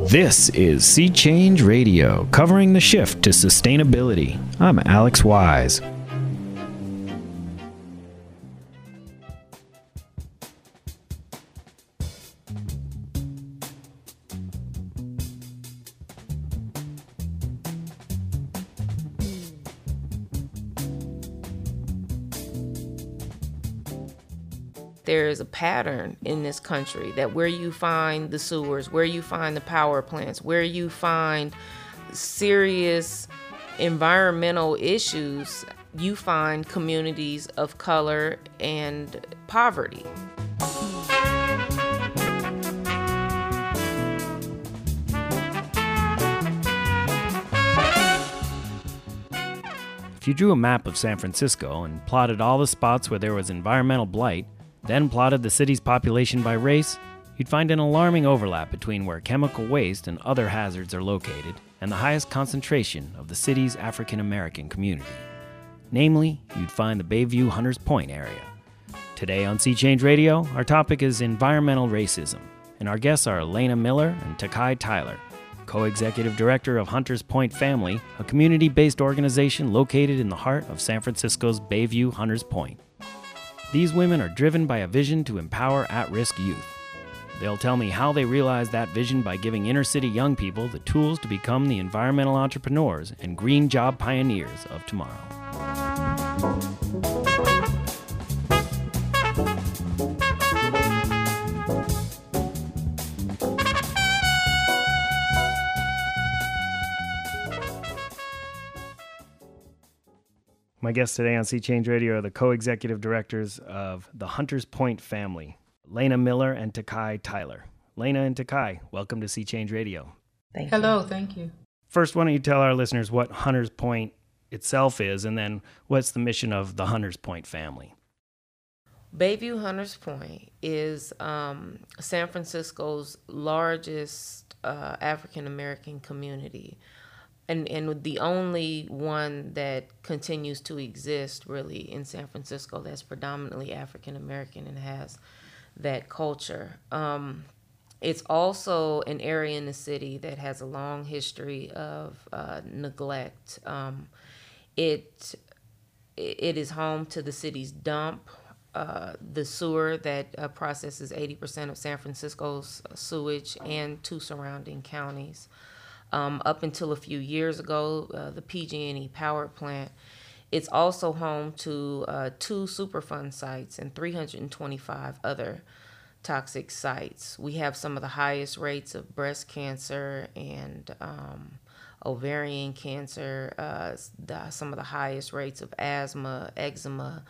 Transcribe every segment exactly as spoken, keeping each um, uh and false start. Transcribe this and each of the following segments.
This is Sea Change Radio, covering the shift to sustainability. I'm Alex Wise. There's a pattern in this country that where you find the sewers, where you find the power plants, where you find serious environmental issues, you find communities of color and poverty. If you drew a map of San Francisco and plotted all the spots where there was environmental blight, then plotted the city's population by race, you'd find an alarming overlap between where chemical waste and other hazards are located and the highest concentration of the city's African American community. Namely, you'd find the Bayview Hunters Point area. Today on Sea Change Radio, our topic is environmental racism, and our guests are Lena Miller and Takai Tyler, co-executive director of Hunters Point Family, a community-based organization located in the heart of San Francisco's Bayview Hunters Point. These women are driven by a vision to empower at-risk youth. They'll tell me how they realize that vision by giving inner-city young people the tools to become the environmental entrepreneurs and green job pioneers of tomorrow. My guests today on Sea Change Radio are the co-executive directors of the Hunters Point Family, Lena Miller and Takai Tyler. Lena and Takai, welcome to Sea Change Radio. Thank Hello, you. thank you. First, why don't you tell our listeners what Hunters Point itself is, and then what's the mission of the Hunters Point Family? Bayview Hunters Point is um, San Francisco's largest uh, African American community. And and the only one that continues to exist really in San Francisco that's predominantly African American and has that culture. Um, it's also an area in the city that has a long history of uh, neglect. Um, it it is home to the city's dump, uh, the sewer that uh, processes eighty percent of San Francisco's sewage, and two surrounding counties. Um, up until a few years ago, uh, the P G and E power plant. It's also home to uh, two Superfund sites and three hundred twenty-five other toxic sites. We have some of the highest rates of breast cancer and um, ovarian cancer, uh, the, some of the highest rates of asthma, eczema.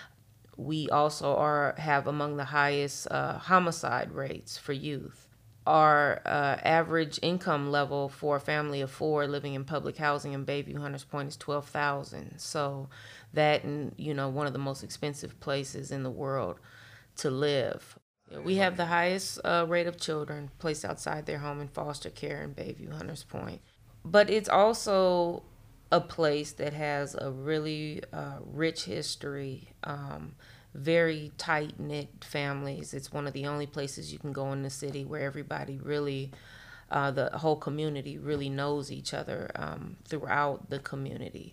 We also are have among the highest uh, homicide rates for youth. Our uh, average income level for a family of four living in public housing in Bayview Hunters Point is twelve thousand dollars. So that, and you know, one of the most expensive places in the world to live. We have the highest uh, rate of children placed outside their home in foster care in Bayview Hunters Point. But it's also a place that has a really uh, rich history. Um, very tight-knit families. It's one of the only places you can go in the city where everybody really, uh, the whole community really knows each other um, throughout the community.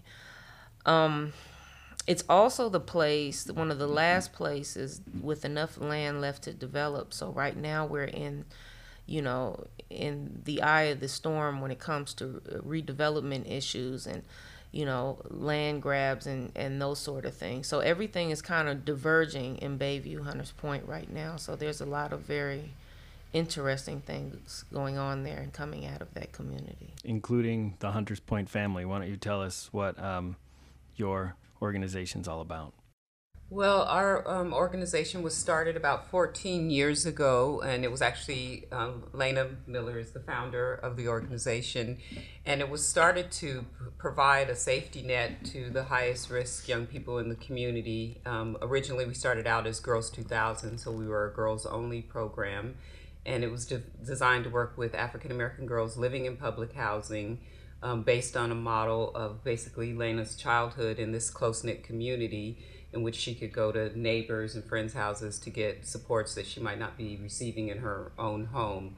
Um, it's also the place, one of the last places with enough land left to develop. So right now we're in, you know, in the eye of the storm when it comes to redevelopment issues and you know, land grabs and, and those sort of things. So everything is kind of diverging in Bayview Hunters Point right now. So there's a lot of very interesting things going on there and coming out of that community. Including the Hunters Point Family. Why don't you tell us what um, your organization's all about? Well, our um, organization was started about fourteen years ago, and it was actually, um, Lena Miller is the founder of the organization, and it was started to p- provide a safety net to the highest risk young people in the community. Um, originally, we started out as Girls two thousand, so we were a girls-only program, and it was de- designed to work with African American girls living in public housing, um, based on a model of basically Lena's childhood in this close-knit community, in which she could go to neighbors and friends' houses to get supports that she might not be receiving in her own home.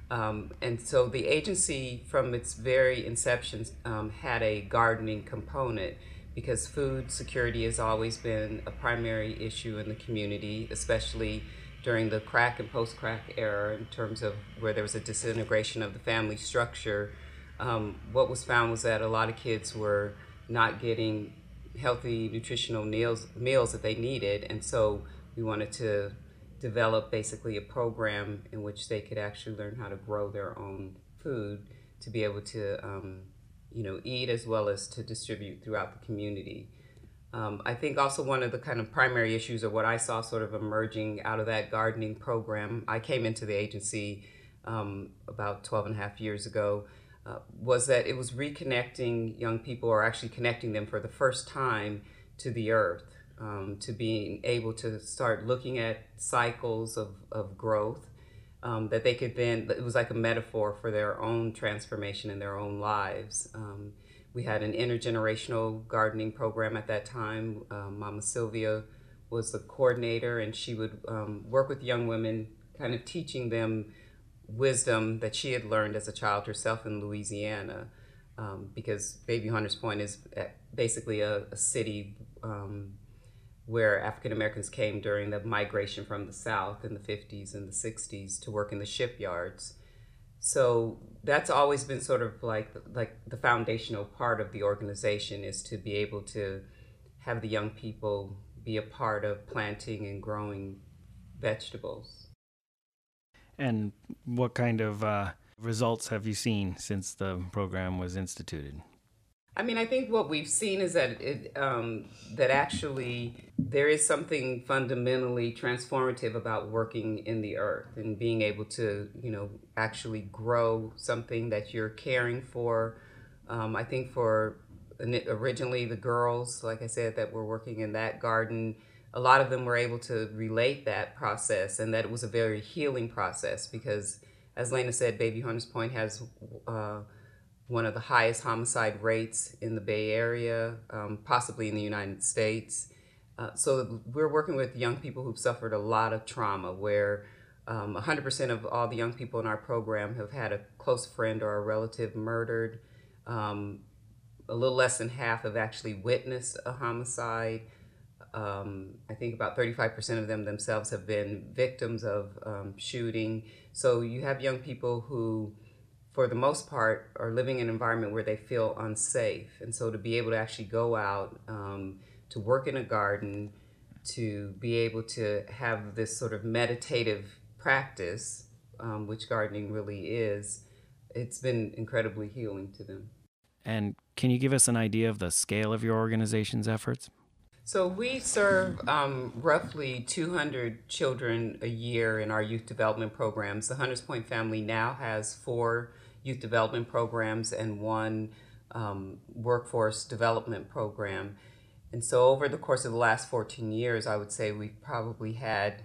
Um, and so the agency, from its very inception, um, had a gardening component because food security has always been a primary issue in the community, especially during the crack and post-crack era in terms of where there was a disintegration of the family structure. Um, what was found was that a lot of kids were not getting healthy nutritional meals, meals that they needed, and so we wanted to develop basically a program in which they could actually learn how to grow their own food to be able to um, you know, eat as well as to distribute throughout the community. Um, I think also one of the kind of primary issues, or what I saw sort of emerging out of that gardening program, I came into the agency um, about twelve and a half years ago, uh, was that it was reconnecting young people, or actually connecting them for the first time to the earth. Um, to being able to start looking at cycles of, of growth, um, that they could then, it was like a metaphor for their own transformation in their own lives. Um, we had an intergenerational gardening program at that time. Um, Mama Sylvia was the coordinator, and she would um, work with young women, kind of teaching them wisdom that she had learned as a child herself in Louisiana, um, because Bayview Hunters Point is basically a, a city um, where African Americans came during the migration from the South in the fifties and the sixties to work in the shipyards. So that's always been sort of like like the foundational part of the organization, is to be able to have the young people be a part of planting and growing vegetables. And what kind of uh, results have you seen since the program was instituted? I mean, I think what we've seen is that it, um, that actually there is something fundamentally transformative about working in the earth and being able to, you know, actually grow something that you're caring for. Um, I think for originally the girls, like I said, that were working in that garden, a lot of them were able to relate that process, and that it was a very healing process because, as Lena said, Bayview Hunters Point has uh, one of the highest homicide rates in the Bay Area, um, possibly in the United States. Uh, so we're working with young people who've suffered a lot of trauma, where um, one hundred percent of all the young people in our program have had a close friend or a relative murdered. Um, a little less than half have actually witnessed a homicide. Um, I think about thirty-five percent of them themselves have been victims of um, shooting. So you have young people who, for the most part, are living in an environment where they feel unsafe. And so to be able to actually go out, um, to work in a garden, to be able to have this sort of meditative practice, um, which gardening really is, it's been incredibly healing to them. And can you give us an idea of the scale of your organization's efforts? So we serve um, roughly two hundred children a year in our youth development programs. The Hunters Point family now has four youth development programs and one um, workforce development program. And so over the course of the last fourteen years, I would say we've probably had,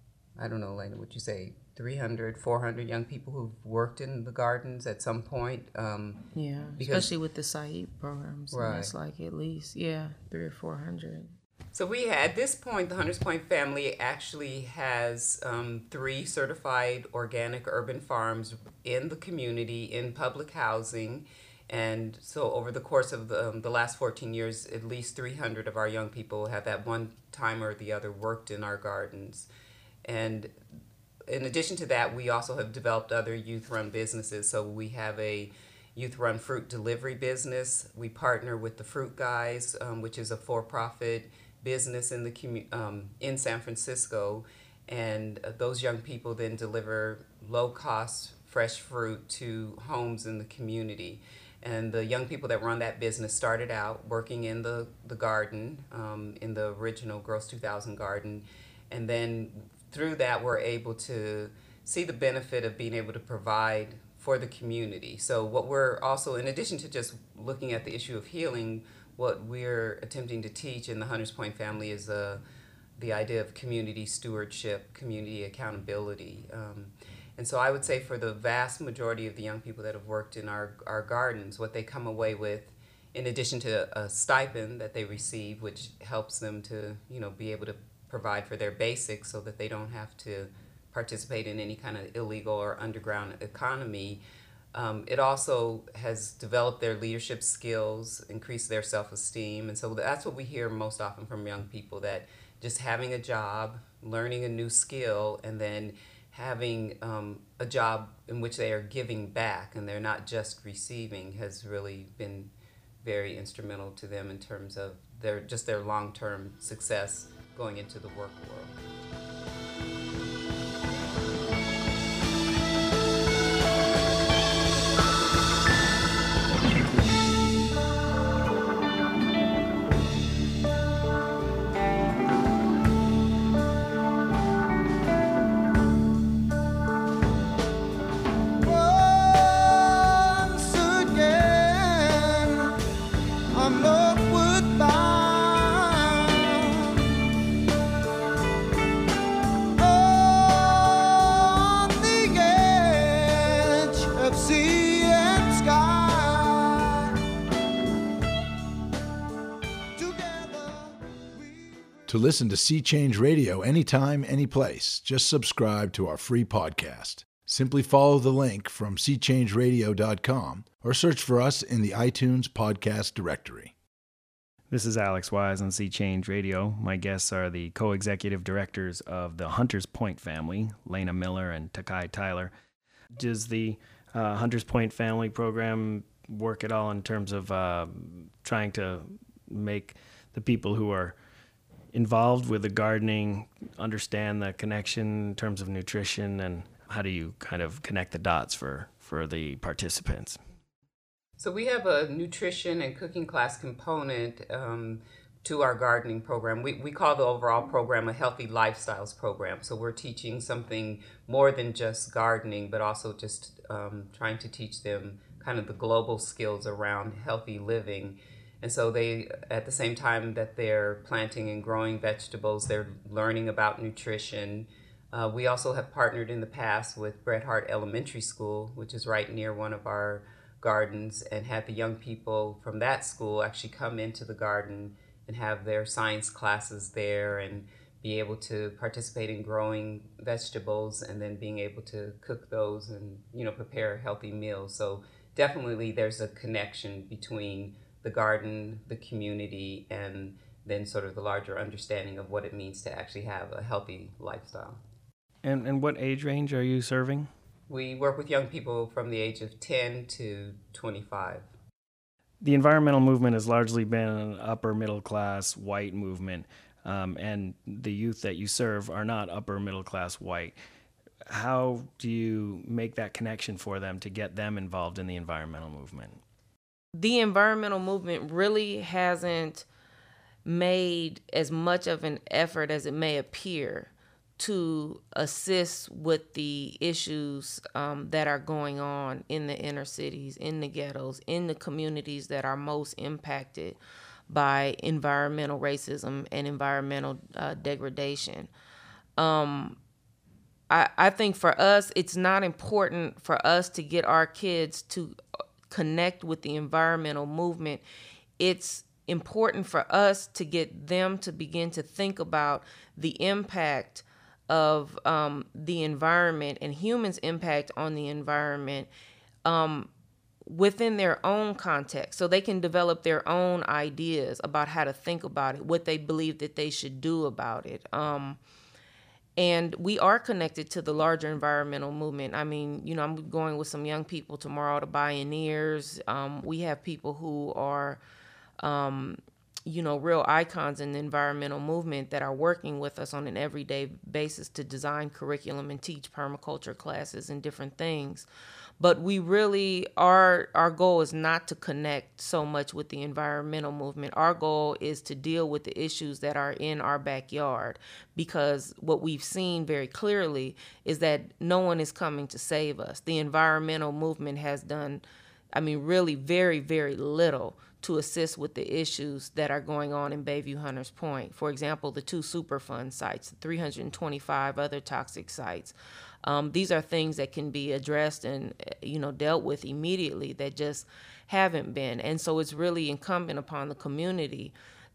I don't know, Elena, would you say three hundred, four hundred young people who've worked in the gardens at some point? Um, yeah, because, especially with the Said programs. Right. That's like at least, yeah, three or four hundred. So we, at this point, the Hunters Point family actually has um, three certified organic urban farms in the community, in public housing. And so over the course of the, um, the last fourteen years, at least three hundred of our young people have at one time or the other worked in our gardens. And in addition to that, we also have developed other youth-run businesses. So we have a youth-run fruit delivery business. We partner with the Fruit Guys, um, which is a for-profit business in the commu- um, in San Francisco, and uh, those young people then deliver low-cost fresh fruit to homes in the community. And the young people that run that business started out working in the, the garden, um, in the original Girls two thousand garden, and then through that we're able to see the benefit of being able to provide for the community. So what we're also, in addition to just looking at the issue of healing, what we're attempting to teach in the Hunters Point family is uh, the idea of community stewardship, community accountability. Um, and so I would say for the vast majority of the young people that have worked in our, our gardens, what they come away with, in addition to a stipend that they receive, which helps them to, you know, be able to provide for their basics so that they don't have to participate in any kind of illegal or underground economy. Um, it also has developed their leadership skills, increased their self-esteem. And so that's what we hear most often from young people, that just having a job, learning a new skill, and then having um, a job in which they are giving back and they're not just receiving has really been very instrumental to them in terms of their just their long-term success going into the work world. To listen to Sea Change Radio anytime, anyplace, just subscribe to our free podcast. Simply follow the link from sea change radio dot com or search for us in the iTunes podcast directory. This is Alex Wise on Sea Change Radio. My guests are the co-executive directors of the Hunters Point family, Lena Miller and Takai Tyler. Does the uh, Hunters Point family program work at all in terms of uh, trying to make the people who are involved with the gardening understand the connection in terms of nutrition, and how do you kind of connect the dots for, for the participants? So we have a nutrition and cooking class component um, to our gardening program. We, we call the overall program a Healthy Lifestyles program. So we're teaching something more than just gardening, but also just um, trying to teach them kind of the global skills around healthy living. And so they, at the same time that they're planting and growing vegetables, they're learning about nutrition. Uh, we also have partnered in the past with Bret Harte Elementary School, which is right near one of our gardens, and had the young people from that school actually come into the garden and have their science classes there and be able to participate in growing vegetables and then being able to cook those and, you know, prepare healthy meals. So definitely there's a connection between the garden, the community, and then sort of the larger understanding of what it means to actually have a healthy lifestyle. And and what age range are you serving? We work with young people from the age of ten to twenty-five. The environmental movement has largely been an upper middle class white movement, um, and the youth that you serve are not upper middle class white. How do you make that connection for them to get them involved in the environmental movement? The environmental movement really hasn't made as much of an effort as it may appear to assist with the issues um, that are going on in the inner cities, in the ghettos, in the communities that are most impacted by environmental racism and environmental uh, degradation. Um, I, I think for us, it's not important for us to get our kids to connect with the environmental movement. It's important for us to get them to begin to think about the impact of um, the environment and humans' impact on the environment um, within their own context, so they can develop their own ideas about how to think about it, what they believe that they should do about it. Um, And we are connected to the larger environmental movement. I mean, you know, I'm going with some young people tomorrow to Bioneers. Um, we have people who are, um, you know, real icons in the environmental movement that are working with us on an everyday basis to design curriculum and teach permaculture classes and different things. But we really, our, our goal is not to connect so much with the environmental movement. Our goal is to deal with the issues that are in our backyard, because what we've seen very clearly is that no one is coming to save us. The environmental movement has done, I mean, really very, very little to assist with the issues that are going on in Bayview Hunters Point. For example, the two Superfund sites, the three hundred twenty-five other toxic sites. Um, these are things that can be addressed and, you know, dealt with immediately that just haven't been. And so it's really incumbent upon the community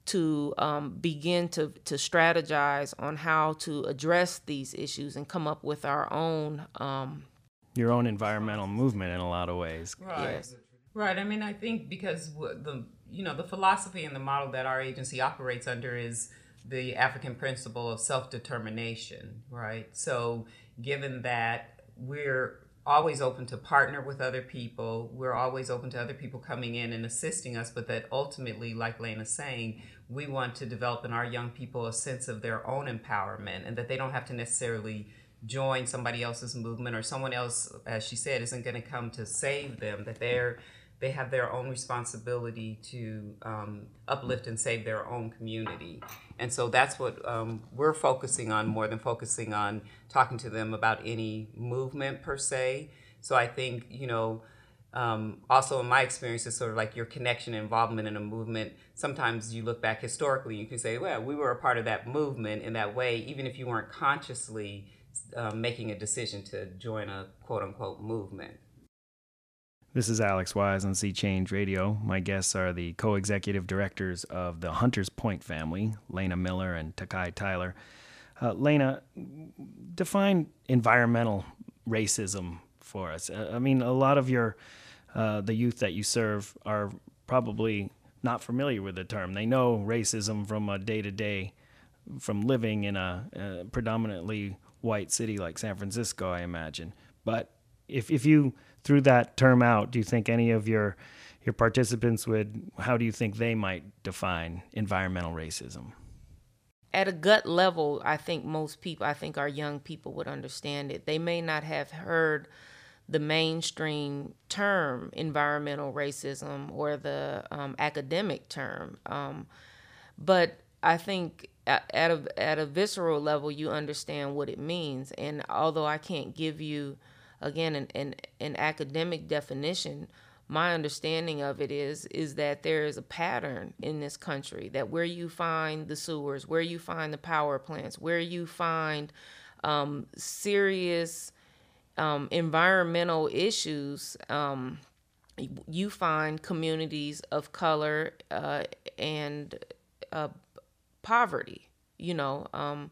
to um, begin to, to strategize on how to address these issues and come up with our own. Um, Your own environmental movement in a lot of ways. Right. Yes. Right. I mean, I think because the you know the philosophy and the model that our agency operates under is the African principle of self-determination, right? So given that we're always open to partner with other people, we're always open to other people coming in and assisting us, but that ultimately, like Lena's saying, we want to develop in our young people a sense of their own empowerment, and that they don't have to necessarily join somebody else's movement, or someone else, as she said, isn't going to come to save them, that they're they have their own responsibility to um, uplift and save their own community. And so that's what um, we're focusing on, more than focusing on talking to them about any movement per se. So I think, you know, um, also in my experience, it's sort of like your connection and involvement in a movement. Sometimes you look back historically, you can say, well, we were a part of that movement in that way, even if you weren't consciously um, making a decision to join a quote unquote movement. This is Alex Wise on Sea Change Radio. My guests are the co-executive directors of the Hunters Point family, Lena Miller and Takai Tyler. Uh, Lena, define environmental racism for us. Uh, I mean, a lot of your uh, the youth that you serve are probably not familiar with the term. They know racism from a day-to-day, from living in a, a predominantly white city like San Francisco, I imagine. But if if you threw that term out, do you think any of your your participants would, how do you think they might define environmental racism? At a gut level, I think most people, I think our young people would understand it. They may not have heard the mainstream term environmental racism or the um, academic term, um, but I think at a, at a visceral level, you understand what it means. And although I can't give you, again, an, an, an academic definition, my understanding of it is is that there is a pattern in this country, that where you find the sewers, where you find the power plants, where you find um, serious um, environmental issues, um, you find communities of color uh, and uh, poverty, you know. Um,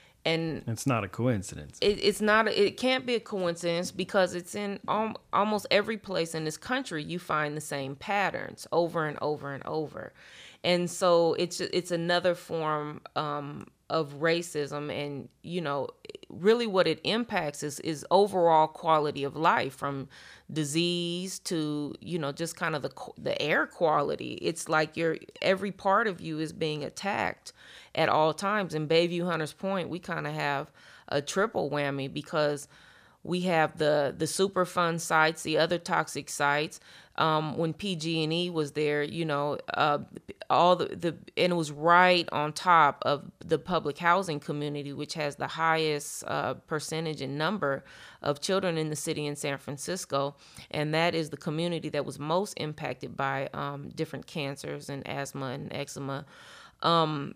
And it's not a coincidence. It, it's not. A, it can't be a coincidence because it's in al- almost every place in this country. You find the same patterns over and over and over, and so it's it's another form um, of racism. And you know, really, what it impacts is is overall quality of life, from disease to, you know, just kind of the the air quality. It's like your every part of you is being attacked at all times. In Bayview Hunters Point, we kind of have a triple whammy because we have the the Superfund sites, the other toxic sites. Um, when P G and E was there, you know, uh, all the, the and it was right on top of the public housing community, which has the highest uh, percentage and number of children in the city in San Francisco, and that is the community that was most impacted by um, different cancers and asthma and eczema. Um,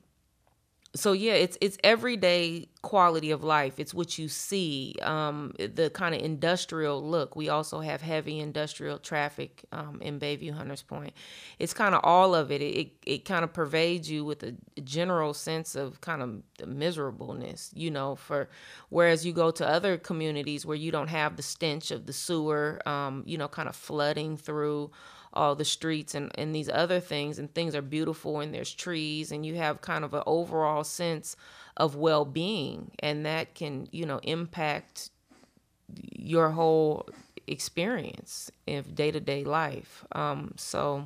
So yeah, it's it's everyday quality of life. It's what you see, um, the kind of industrial look. We also have heavy industrial traffic um, in Bayview Hunters Point. It's kind of all of it. It it, it kind of pervades you with a general sense of kind of miserableness, you know. For whereas you go to other communities where you don't have the stench of the sewer, um, you know, kind of flooding through all the streets and, and these other things, and things are beautiful and there's trees and you have kind of an overall sense of well-being, and that can, you know, impact your whole experience of day-to-day life. Um, so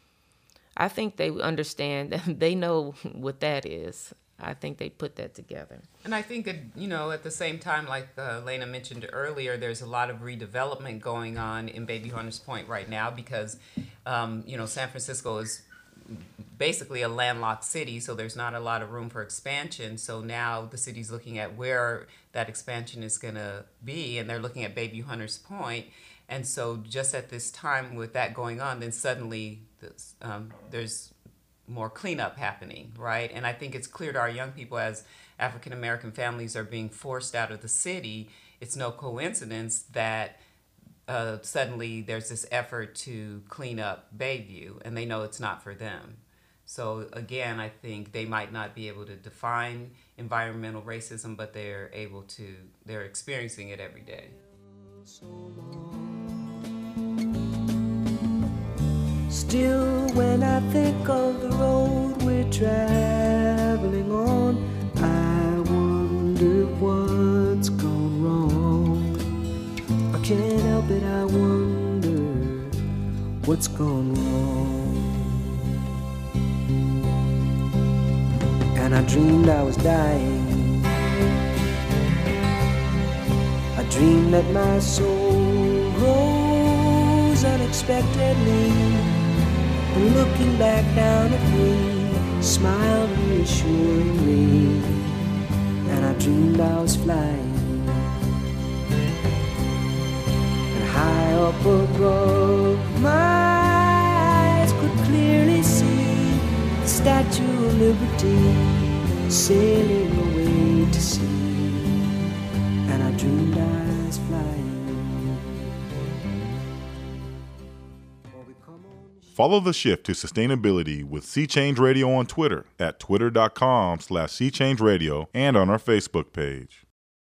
I think they understand, they know what that is. I think they put that together. And I think, you know, at the same time, like uh, Lena mentioned earlier, there's a lot of redevelopment going on in Bayview Hunters Point right now because, um, you know, San Francisco is basically a landlocked city, so there's not a lot of room for expansion. So now the city's looking at where that expansion is going to be, and they're looking at Bayview Hunters Point. And so just at this time with that going on, then suddenly this, um, there's more cleanup happening, right? And I think it's clear to our young people, as African American families are being forced out of the city, it's no coincidence that uh, suddenly there's this effort to clean up Bayview, and they know it's not for them. So again, I think they might not be able to define environmental racism, but they're able to, they're experiencing it every day. Still, when I think of the road we're traveling on, I wonder what's gone wrong. I can't help it, I wonder what's gone wrong. And I dreamed I was dying. I dreamed that my soul rose unexpectedly, and looking back down at me, smiled reassuringly. And I dreamed I was flying, and high up above, my eyes could clearly see the Statue of Liberty sailing away to sea. And I dreamed I was flying. Follow the shift to sustainability with Sea Change Radio on Twitter at twitter.com slash Sea Change Radio and on our Facebook page.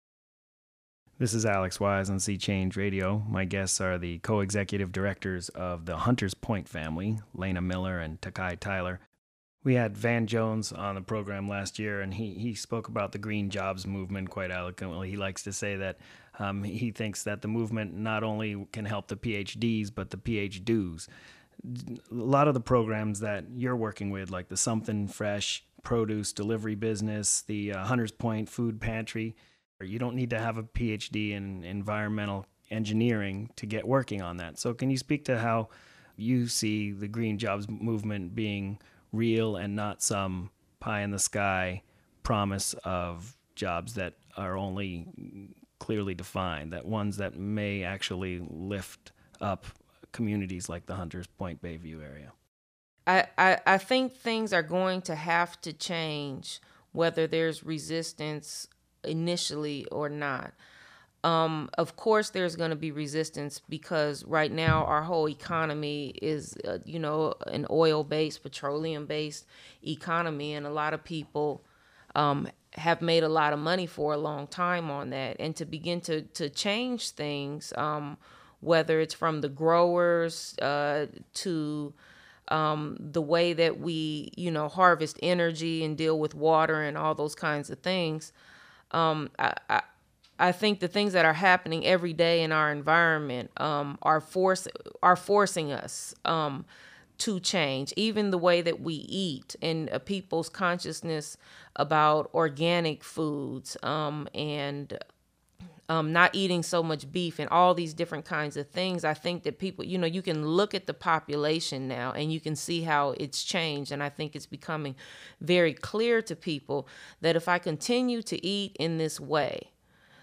This is Alex Wise on Sea Change Radio. My guests are the co-executive directors of the Hunters Point family, Lena Miller and Takai Tyler. We had Van Jones on the program last year, and he, he spoke about the green jobs movement quite eloquently. He likes to say that um, he thinks that the movement not only can help the P H Ds, but the P H Dos. A lot of the programs that you're working with, like the Something Fresh produce delivery business, the uh, Hunters Point food pantry, you don't need to have a P H D in environmental engineering to get working on that. So can you speak to how you see the green jobs movement being real and not some pie-in-the-sky promise of jobs that are only clearly defined, that ones that may actually lift up communities like the Hunters Point Bayview area? I, I, I think things are going to have to change, whether there's resistance initially or not. Um, of course, there's going to be resistance because right now our whole economy is, uh, you know, an oil-based, petroleum-based economy, and a lot of people um, have made a lot of money for a long time on that. And to begin to to change things, um, whether it's from the growers uh, to um, the way that we, you know, harvest energy and deal with water and all those kinds of things, um, I, I I think the things that are happening every day in our environment um, are force are forcing us um, to change. Even the way that we eat and uh, people's consciousness about organic foods um, and um, not eating so much beef and all these different kinds of things. I think that people, you know, you can look at the population now and you can see how it's changed. And I think it's becoming very clear to people that if I continue to eat in this way,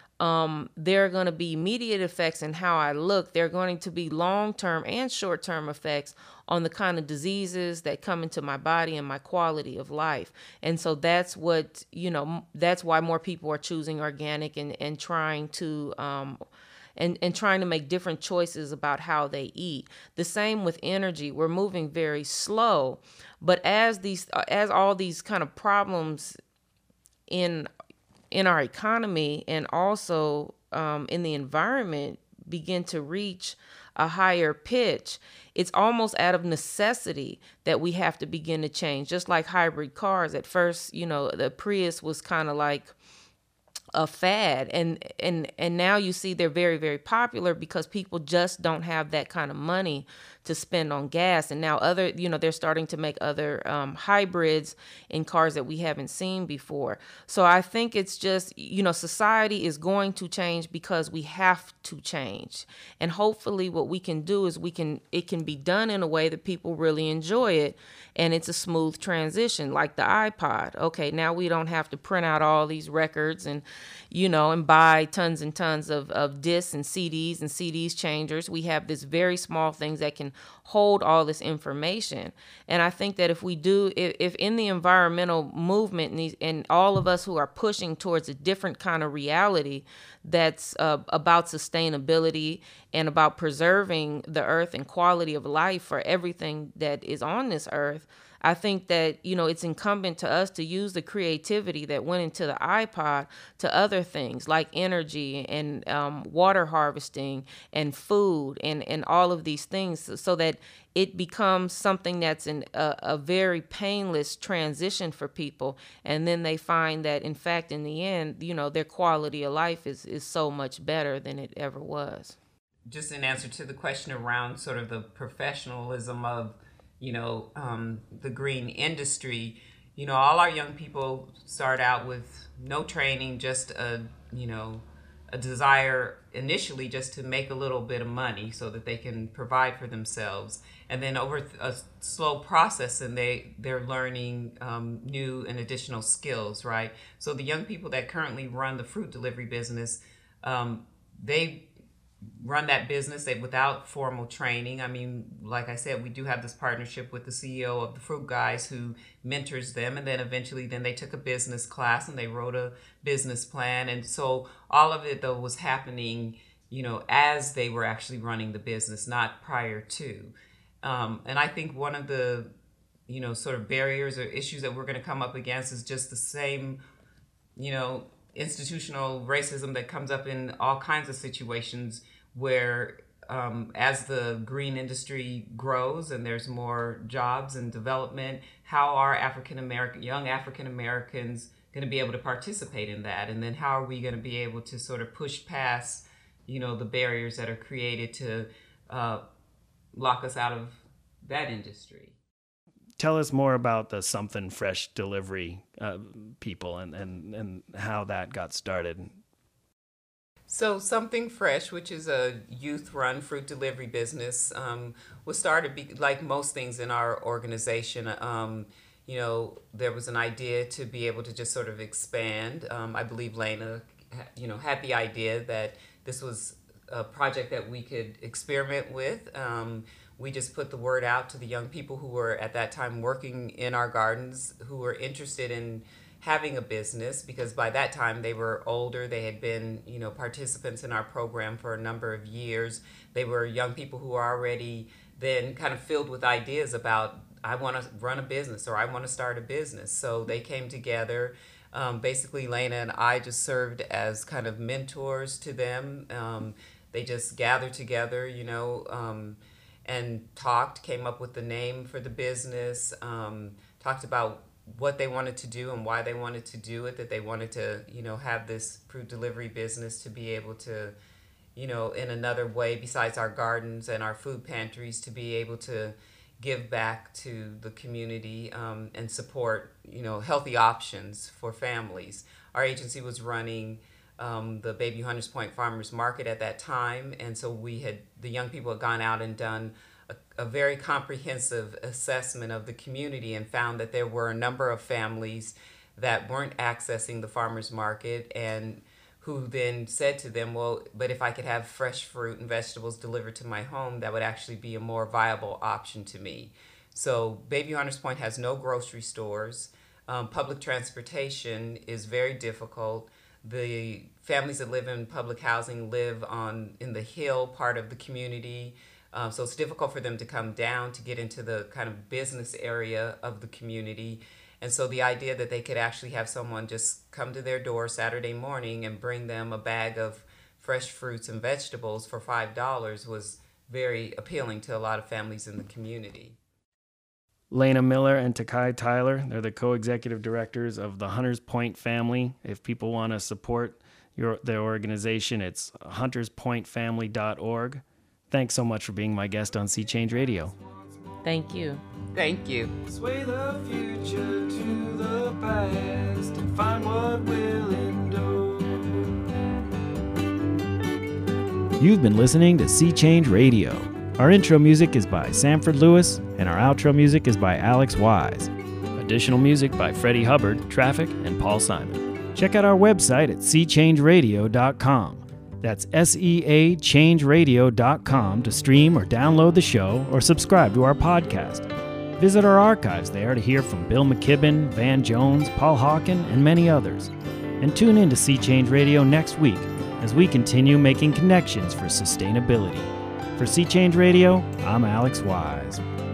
Um, there are going to be immediate effects in how I look. There are going to be long-term and short-term effects on the kind of diseases that come into my body and my quality of life. And so that's what, you know, that's why more people are choosing organic and, and trying to, um, and, and trying to make different choices about how they eat. The same with energy. We're moving very slow, but as these, as all these kind of problems in in our economy and also um, in the environment begin to reach a higher pitch, it's almost out of necessity that we have to begin to change. Just like hybrid cars. At first, you know, the Prius was kind of like a fad, and and and now you see they're very, very popular because people just don't have that kind of money to spend on gas. And now other, you know, they're starting to make other um, hybrids in cars that we haven't seen before. So I think it's just, you know, society is going to change because we have to change. And hopefully what we can do is we can, it can be done in a way that people really enjoy it. And it's a smooth transition, like the iPod. Okay, now we don't have to print out all these records and, you know, and buy tons and tons of, of discs and C Ds and C Ds changers. We have this very small things that can hold all this information. And I think that if we do, if, if in the environmental movement and, these, and all of us who are pushing towards a different kind of reality that's uh, about sustainability and about preserving the earth and quality of life for everything that is on this earth, I think that, you know, it's incumbent to us to use the creativity that went into the iPod to other things like energy and um, water harvesting and food and, and all of these things, so that it becomes something that's an, a, a very painless transition for people. And then they find that, in fact, in the end, you know, their quality of life is, is so much better than it ever was. Just in answer to the question around sort of the professionalism of, you know, um, the green industry, you know, all our young people start out with no training, just a, you know, a desire initially just to make a little bit of money so that they can provide for themselves. And then over a slow process, and they, they're learning um, new and additional skills, right? So the young people that currently run the fruit delivery business, um, they run that business they, without formal training. I mean, like I said, we do have this partnership with the C E O of the Fruit Guys who mentors them, and then eventually then they took a business class and they wrote a business plan. And so all of it, though, was happening, you know, as they were actually running the business, not prior to. Um, and I think one of the, you know, sort of barriers or issues that we're going to come up against is just the same, you know, institutional racism that comes up in all kinds of situations where um, as the green industry grows and there's more jobs and development, how are African American, young African Americans going to be able to participate in that? And then how are we going to be able to sort of push past, you know, the barriers that are created to uh, lock us out of that industry? Tell us more about the Something Fresh delivery uh, people and, and, and how that got started. So Something Fresh, which is a youth-run fruit delivery business, um, was started be- like most things in our organization. Um, you know, there was an idea to be able to just sort of expand. Um, I believe Lena, you know, had the idea that this was a project that we could experiment with. Um, We just put the word out to the young people who were at that time working in our gardens, who were interested in having a business, because by that time they were older. They had been, you know, participants in our program for a number of years. They were young people who were already then kind of filled with ideas about, I want to run a business or I want to start a business. So they came together. Um, basically, Lena and I just served as kind of mentors to them. Um, they just gathered together, you know, um, and talked, came up with the name for the business, um, talked about what they wanted to do and why they wanted to do it, that they wanted to, you know, have this fruit delivery business to be able to, you know, in another way besides our gardens and our food pantries, to be able to give back to the community um, and support, you know, healthy options for families. Our agency was running Um, the Bayview Hunters Point Farmers Market at that time, and so we had, the young people had gone out and done a, a very comprehensive assessment of the community and found that there were a number of families that weren't accessing the farmers market, and who then said to them, well, but if I could have fresh fruit and vegetables delivered to my home, that would actually be a more viable option to me. So Bayview Hunters Point has no grocery stores. Um, public transportation is very difficult. The families that live in public housing live on in the hill part of the community, um, so it's difficult for them to come down to get into the kind of business area of the community. And so the idea that they could actually have someone just come to their door Saturday morning and bring them a bag of fresh fruits and vegetables for five dollars was very appealing to a lot of families in the community. Lena Miller and Takai Tyler, they're the co-executive directors of the Hunters Point family. If people want to support your their organization, it's hunters point family dot org. Thanks so much for being my guest on Sea Change Radio. Thank you. Thank you. Sway the future to the past and find what will endure. You've been listening to Sea Change Radio. Our intro music is by Sanford Lewis, and our outro music is by Alex Wise. Additional music by Freddie Hubbard, Traffic, and Paul Simon. Check out our website at sea change radio dot com. That's S E A change radio dot com to stream or download the show or subscribe to our podcast. Visit our archives there to hear from Bill McKibben, Van Jones, Paul Hawken, and many others. And tune in to Sea Change Radio next week as we continue making connections for sustainability. For Sea Change Radio, I'm Alex Wise.